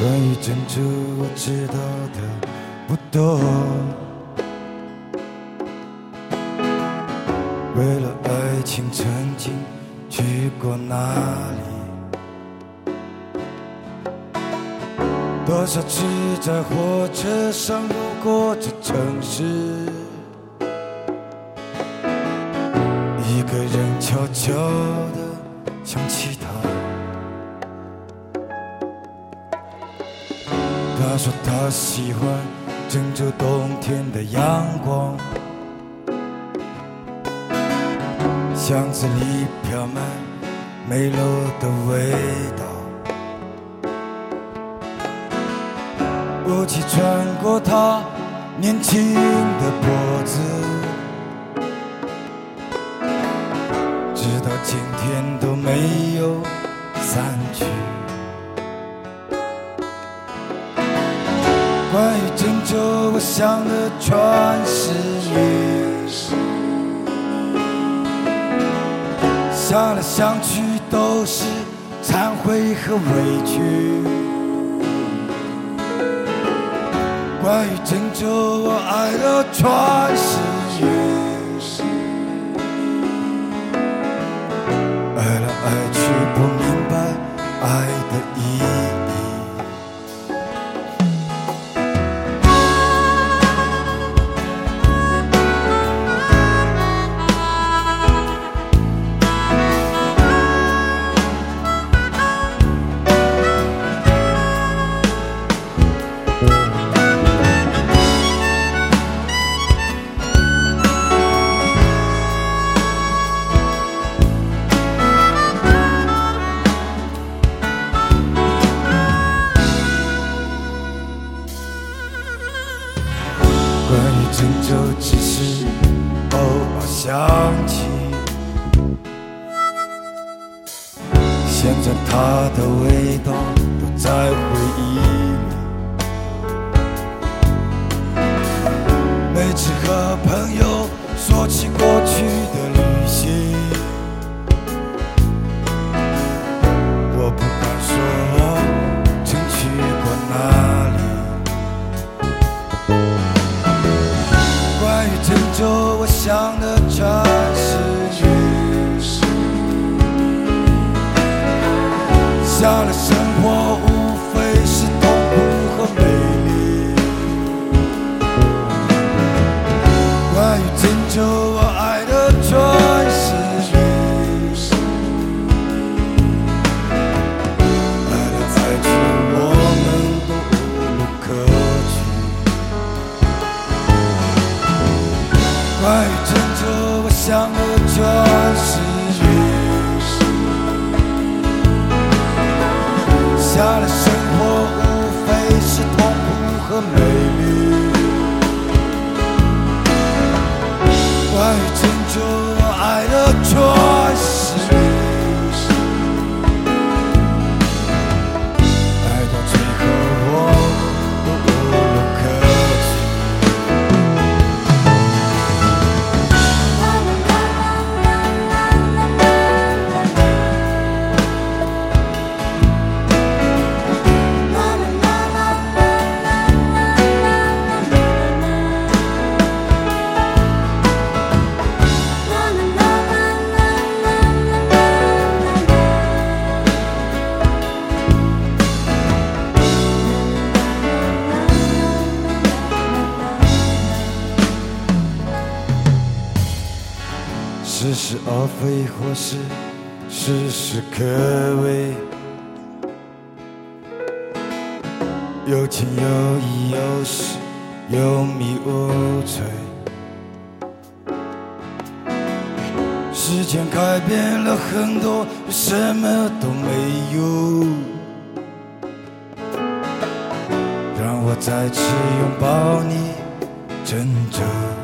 关于珍珠，我知道的不多。为了爱情，曾经去过哪里？多少次在火车上路过这城市，一个人悄悄地想起他。他说他喜欢郑州冬天的阳光，巷子里飘满梅楼的味道，雾气穿过他年轻的脖子，直到今天都没有散去。关于郑州，我想的全是你，想来想去都是忏悔和委屈。关于郑州，我爱的全是你，爱来爱去不明白爱的意义。关于郑州，只是偶尔想起，现在它的味道都在回忆里。每次和朋友说起过去的旅行，我不敢说我曾去过哪里。关于郑州，我想的全是你，想的生活无非是痛苦和美丽。关于郑州，我爱的全是你，爱来爱去我们都无路可去。关于郑州，我想的全是你，想的生活无非是痛苦和美丽。关于郑州，我爱的全是你，爱到最后我们都无路可去。似是而非，或是事事可畏，有情有义，有时有迷无醉。时间改变了很多，什么都没有，让我再次拥抱你，郑州。